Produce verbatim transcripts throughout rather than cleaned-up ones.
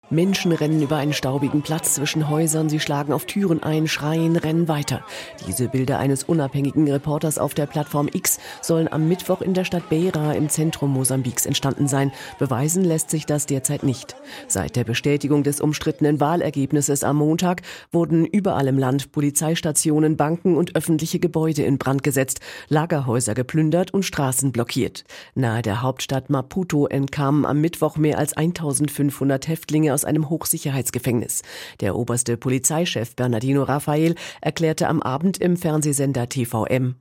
Menschen rennen über einen staubigen Platz zwischen Häusern, sie schlagen auf Türen ein, schreien, rennen weiter. Diese Bilder eines unabhängigen Reporters auf der Plattform X sollen am Mittwoch in der Stadt Beira im Zentrum Mosambiks entstanden sein. Beweisen lässt sich das derzeit nicht. Seit der Bestätigung des umstrittenen Wahlergebnisses am Montag wurden überall im Land Polizeistationen, Banken und öffentliche Gebäude in Brand gesetzt, Lagerhäuser geplündert und Straßen blockiert. Nahe der Hauptstadt Maputo entkamen am Mittwoch mehr als eintausendfünfhundert Häftlinge aus einem Hochsicherheitsgefängnis. Der oberste Polizeichef Bernardino Rafael erklärte am Abend im Fernsehsender T V M: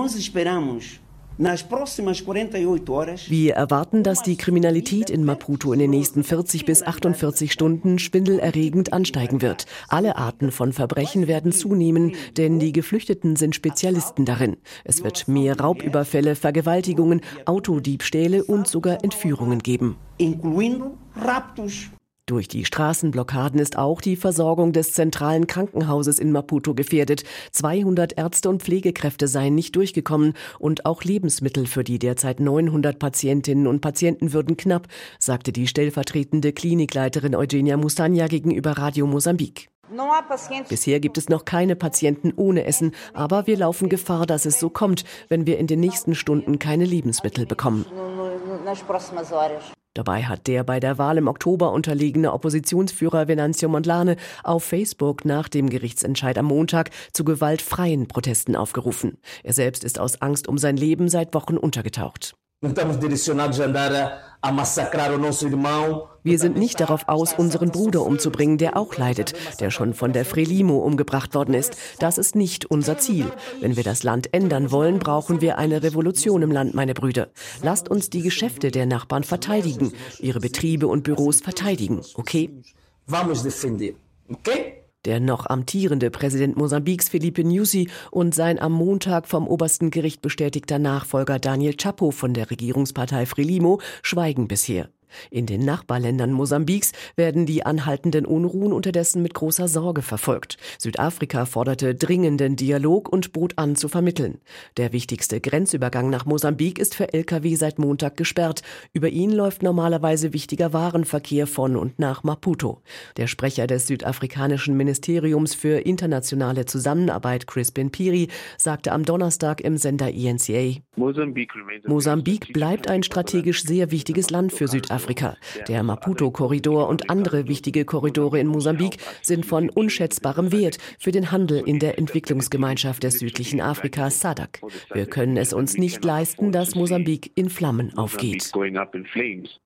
Wir erwarten, dass die Kriminalität in Maputo in den nächsten vierzig bis achtundvierzig Stunden schwindelerregend ansteigen wird. Alle Arten von Verbrechen werden zunehmen, denn die Geflüchteten sind Spezialisten darin. Es wird mehr Raubüberfälle, Vergewaltigungen, Autodiebstähle und sogar Entführungen geben. Durch die Straßenblockaden ist auch die Versorgung des zentralen Krankenhauses in Maputo gefährdet. zweihundert Ärzte und Pflegekräfte seien nicht durchgekommen und auch Lebensmittel für die derzeit neunhundert Patientinnen und Patienten würden knapp, sagte die stellvertretende Klinikleiterin Eugenia Mustanya gegenüber Radio Mosambik. Bisher gibt es noch keine Patienten ohne Essen, aber wir laufen Gefahr, dass es so kommt, wenn wir in den nächsten Stunden keine Lebensmittel bekommen. Dabei hat der bei der Wahl im Oktober unterlegene Oppositionsführer Venancio Mondlane auf Facebook nach dem Gerichtsentscheid am Montag zu gewaltfreien Protesten aufgerufen. Er selbst ist aus Angst um sein Leben seit Wochen untergetaucht. Wir sind nicht darauf aus, unseren Bruder umzubringen, der auch leidet, der schon von der Frelimo umgebracht worden ist. Das ist nicht unser Ziel. Wenn wir das Land ändern wollen, brauchen wir eine Revolution im Land, meine Brüder. Lasst uns die Geschäfte der Nachbarn verteidigen, ihre Betriebe und Büros verteidigen, okay? Vamos defender, okay? Der noch amtierende Präsident Mosambiks Filipe Nyusi und sein am Montag vom obersten Gericht bestätigter Nachfolger Daniel Chapo von der Regierungspartei Frelimo schweigen bisher. In den Nachbarländern Mosambiks werden die anhaltenden Unruhen unterdessen mit großer Sorge verfolgt. Südafrika forderte dringenden Dialog und bot an zu vermitteln. Der wichtigste Grenzübergang nach Mosambik ist für L K W seit Montag gesperrt. Über ihn läuft normalerweise wichtiger Warenverkehr von und nach Maputo. Der Sprecher des südafrikanischen Ministeriums für internationale Zusammenarbeit, Crispin Piri, sagte am Donnerstag im Sender E N C A: Mosambik bleibt ein strategisch sehr wichtiges Land für Südafrika. Der Maputo-Korridor und andere wichtige Korridore in Mosambik sind von unschätzbarem Wert für den Handel in der Entwicklungsgemeinschaft des südlichen Afrikas S A D C. Wir können es uns nicht leisten, dass Mosambik in Flammen aufgeht.